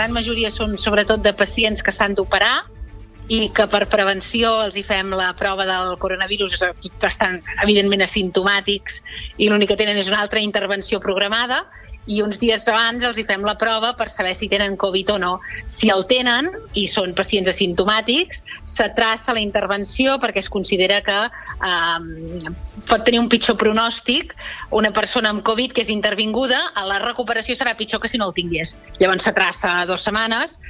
gran majoria són sobretot de pacients que s'han d'operar i que per prevenció els hi fem la prova del coronavirus, estan evidentment asimptomàtics i l'únic que tenen és una altra intervenció programada, i uns dies abans els hi fem la prova per saber si tenen Covid o no. Si el tenen i són pacients asimptomàtics, s'atraça la intervenció perquè es considera que pot tenir un pitjor pronòstic. Una persona amb Covid que és intervinguda, a la recuperació serà pitjor que si no el tingués. Llavors s'atraça 2 setmanes